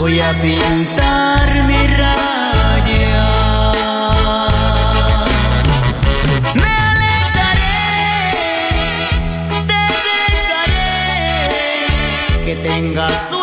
voy a pintar mi raya. Me alejaré, te dejaré, que tengas